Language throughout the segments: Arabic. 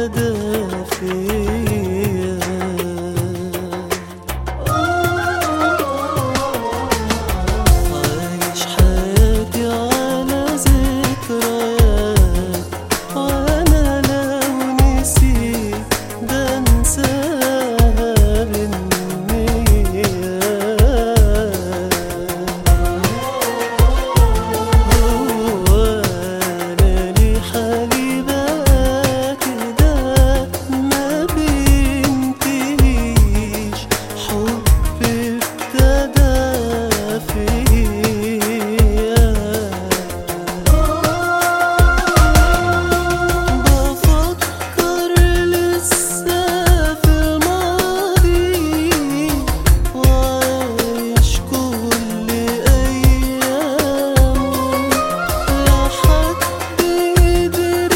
ابتدى فيا. عايش حياتي على ذكريات، وانا لو نسيت بنساها بالنيات. هو انا لي حالي بقى كده ما بينتهيش، حب ابتدى فيا. بفكر لسه في الماضي، وعايش كل أيامه لحد قدر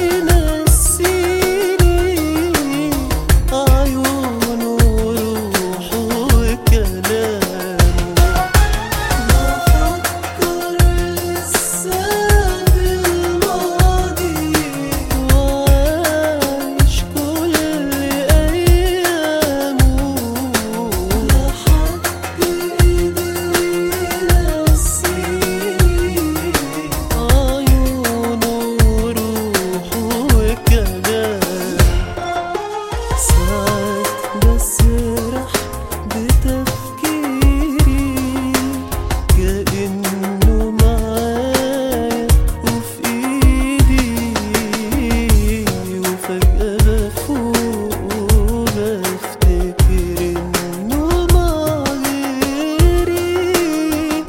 ينسيني عيونه وروحه وكلامه. بفكر لسه في الماضي، وعايش كل أيامه لحد قدر ينسيني عيونه وروحه وكلامه. ساعات بسرح بتفكيري كأنه معايا وفي إيدي، وفجأة بفوق وبفتكر إنه مع غيري.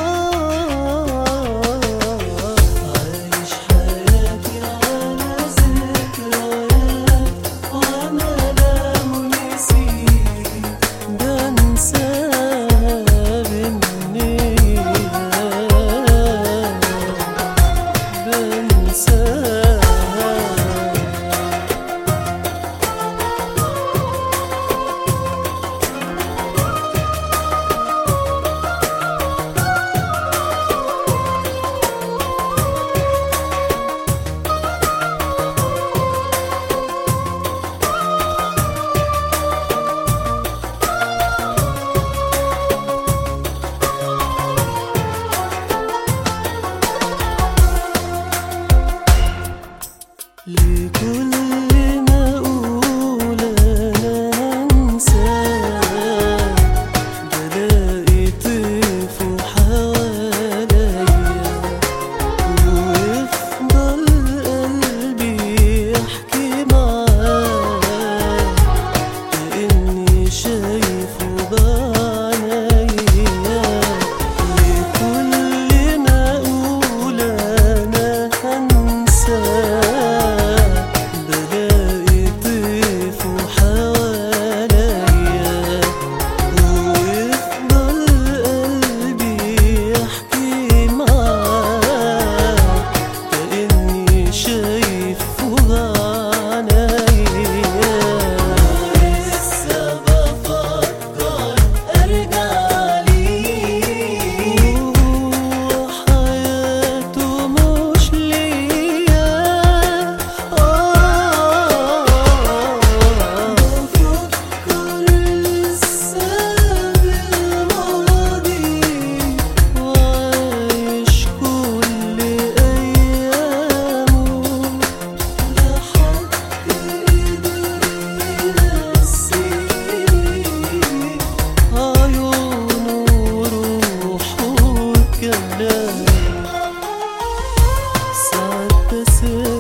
عايش حياتي على ذكريات، وأنا لو نسيت بنساها بالنيات. بنساها. لكل ما أقول أنا أنساه، بلاقي طيفه حواليا، ويفضل قلبي يحكي معاه كأني شايفه بعينيا. لكل ما أقول أنا أنساه، بلاقي طيفه حواليا، ويفضل قلبي يحكي معاه كأني شايفه بعينيا. لسه بفكر أرجع ليه، وهو حياته مش ليا. بفكر لسه بالماضي، وعايش كل أيامه لحد قدر ينسيني عيونه وروحه وكلامه. ساعات بسرح